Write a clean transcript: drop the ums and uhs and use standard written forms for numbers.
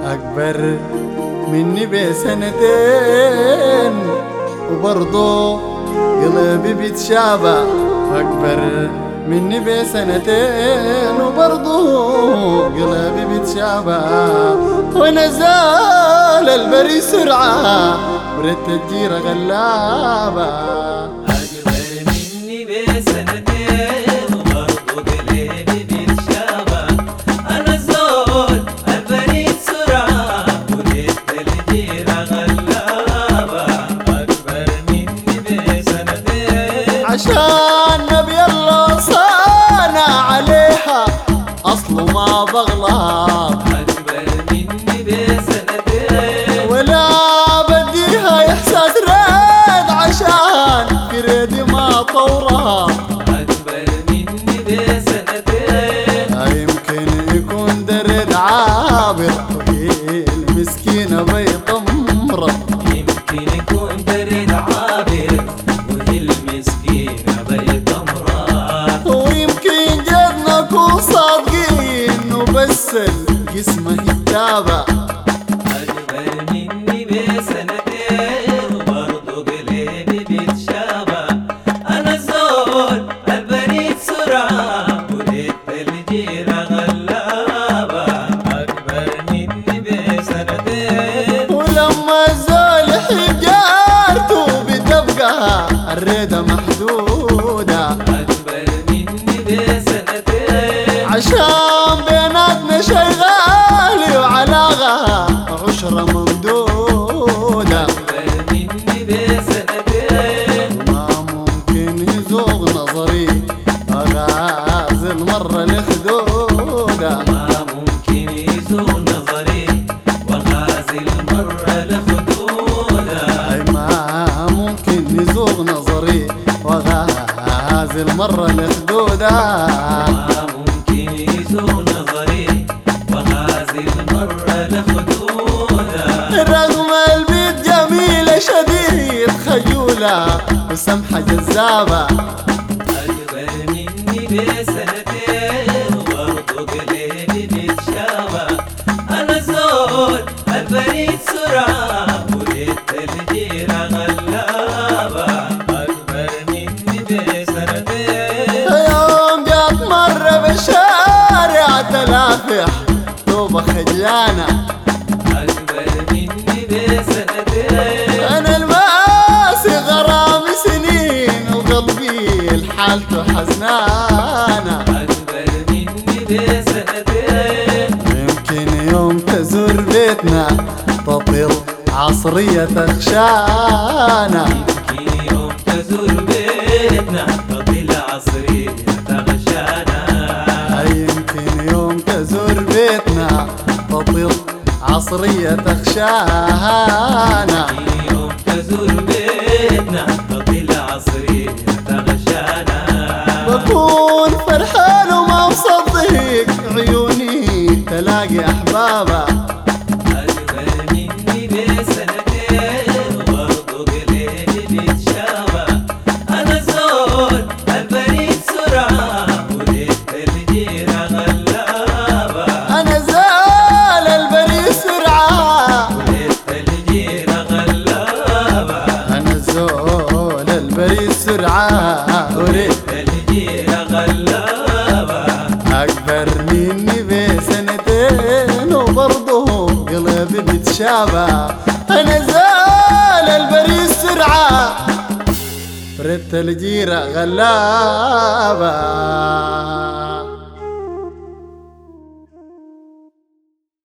أكبر مني بسنتين وبرضو قلبي بيتشابه. أكبر مني بسنتين وبرضو قلبي بيتشابه. ونزال البري سرعة وريت الجيرة غلابة. أكبر مني بسنتين وبرضو قلبي بيتشابه. أنا الزول البري سرعة وريت الجيرة غلابة. أكبر مني بسنتين عشان نبي الله صانع عليها أصله ما بغلط. أكبر مني بسنتين ولا بديها إحساس ريد عشان كريدي ما طورها. أكبر مني بسنتين يمكن يكون درد عابر وهي المسكينة بيض مرض. يمكن يكون برد عابر وهي المسكينة بيض أمراض. ويمكن جدنا نكون صادقين وبس الجسم هتابة. أكبر مني بسنتين وبرضو قلبي بيتشابه. أنا الزول البريد سرعة وليت الجيرة غلابة. أكبر مني بسنتين ولما الزول يحب جارته بتبقى الريدة محدودة. أكبر مني بسنتين عشان بيناتنا شي غالي وعلاقة عشرة ممدودة. أكبر مني بسنتين ما ممكن يزوغ نظري أغازل مرة الخدودة. ما ممكن يزور نظري وغازل مرة لخدودة. أي ما ممكن يزوغ نظري وغازل مرة الخدودة. ما ممكن يزور نظري وغازل مرة لخدودة. رغم البيت جميلة شديد خجولة وسمحة جذابة. أكبر مني بسنتين وبرضو قلبي بيتشابه. أنا الزول البريد سرعة وليت الجيرة غلابة. أكبر مني بسنتين يوم جات مرة بالشارع تلافح طوبة خجلانة. أكبر مني بسنتين أنا الماسي غرامي سنين وقلبي لحالته حزنانة. أكبر مني بسنتين يمكن يوم تزور بيتنا تطير عصرية تخشانا. يمكن يوم تزور بيتنا تطل عصرية تغشانا. يمكن يوم تزور بيتنا تطير عصرية تخشانا. يوم تزور بيتنا تطل عصرية تغشانا. بكون فرحان وما مصدق عيوني تلاقي أحبابها. أكبر مني بسنتين وبرضو قلبي بيتشابه. أنا الزول البريد سرعة وليت الجيرة غلابة. أنا زال البري سرعة وليت الجيرة غلابة. أنا زول البري سرعة وريت الجيرة غلابة. أكبر مني بسنتين وبرضه قلبي بيتشابه. أنا زال البري سرعة وريت الجيرة غلابة.